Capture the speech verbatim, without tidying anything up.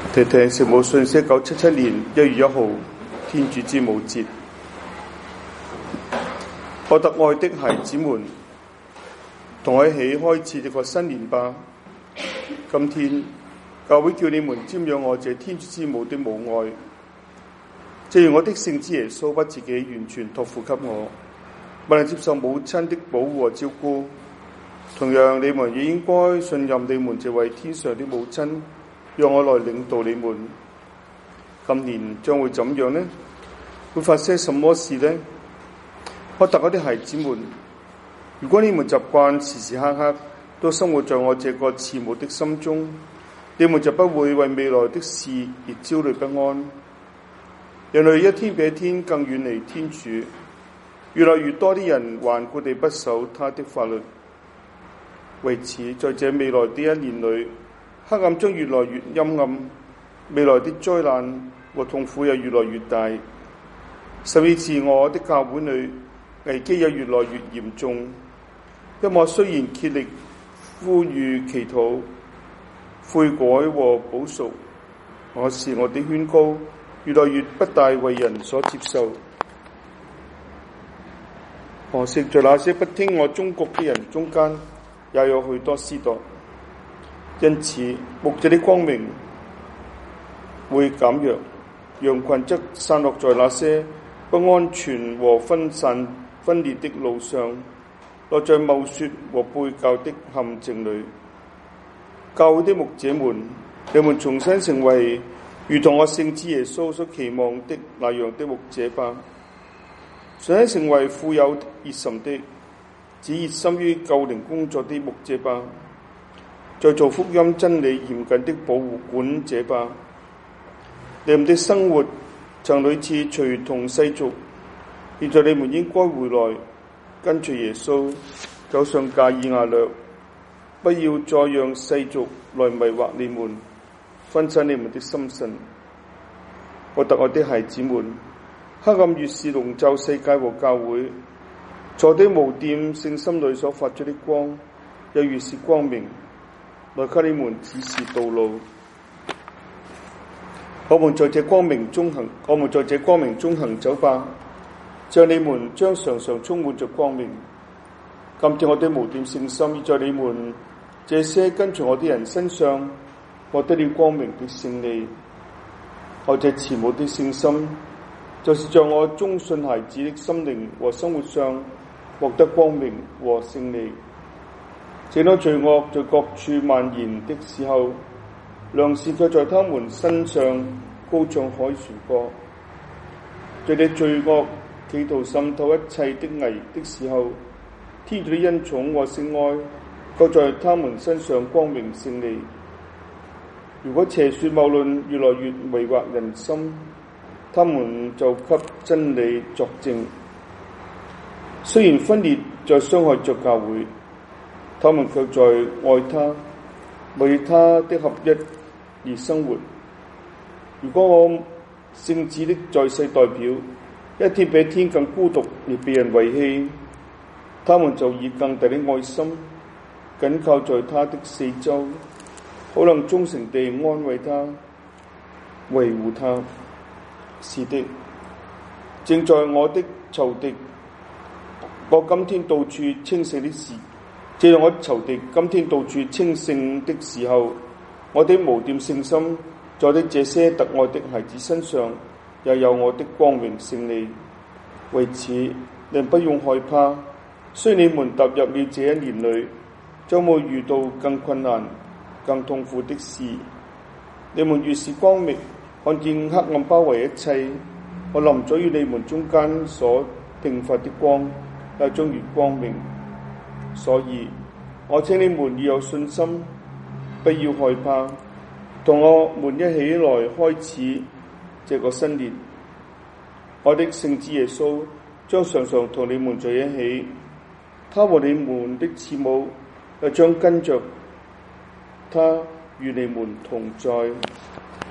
聽聽聖母信息，一九七七年一月一號，天主之母節。我特愛的孩子們，同我一起開始這個新年吧。今天教會叫你們瞻仰我這天主之母的母愛，正如我的聖子耶穌把自己完全託付給我，不能接受母親的保護和照顧。同樣，你們也應該信任你們這位天上的母親，讓我來領導你們。今年將會怎樣呢？會發生什麼事呢？我特愛的孩子們，如果你們習慣時時刻刻都生活在我這個慈母的心中，你們就不會為未來的事而焦慮不安。人類一天比一天更遠離天主，越來越多的人頑固地不守他的法律。為此，在這未來的一年裏，黑暗將越來越陰暗，未來的災難和痛苦也越來越大。甚至是我的教會裏，危機也越來越嚴重。因我雖然竭力呼籲祈禱、悔改和補贖，可是我的勸告越來越不大為人所接受。可惜在那些不聽我忠告的人中間，也有許多司鐸。因此，牧者的光明會減弱，羊群則散落在那些不安全和分散分裂的路上，落在謬說和背教的陷阱裏。教會的牧者們，你們重新成為如同我聖子耶穌所期望的那樣的牧者吧，重新成為富有熱忱的，只熱心於救靈工作的牧者吧，在做福音真理嚴謹的保護管者吧。你們的生活曾屢次隨同世俗，現在你們應該回來跟隨耶穌走上加爾瓦略，不要再讓世俗來迷惑你們，分散你們的心神。我特愛的孩子們，黑暗越是籠罩世界和教會，坐的無玷聖心裏所發出的光也越是光明，來給你們指示道路。我們在這光明中行，我們在這光明中行走吧，像你們將常常充滿着光明。今天我的無玷聖心已在你們這些跟隨我的人身上獲得了光明的勝利。我這慈母的聖心，就是在我忠信孩子的心靈和生活上獲得光明和勝利。正當罪惡在各處蔓延的時候，良善卻在他們身上高唱海旋歌。在這罪惡企圖滲透一切的危的時候，天主的恩寵和聖愛卻在他們身上光明勝利。如果邪說謬論越來越迷惑人心，他們就給真理作證。雖然分裂在傷害着教會，他們卻在愛他、為他的合一而生活。如果我聖子的在世代表一天比一天更孤獨而被人遺棄，他們就以更大的愛心緊靠在他的四周，可能忠誠地安慰他、維護他。是的，正在我的仇敵我今天到處稱聖的時，正在我仇敵今天到處稱聖的時候，我的無玷聖心在我的這些特愛的孩子身上也有我的光明勝利。為此，你們不用害怕，雖然你們踏入了這一年裏，將會遇到更困難、更痛苦的事。你們越是光明，看見黑暗包圍一切，我臨在於你們中間所迸發的光也將越光明。所以我請你們要有信心，不要害怕，同我們一起來開始這個新年。我的聖子耶穌將常常同你們在一起，他和你們的慈母也將跟着他與你們同在。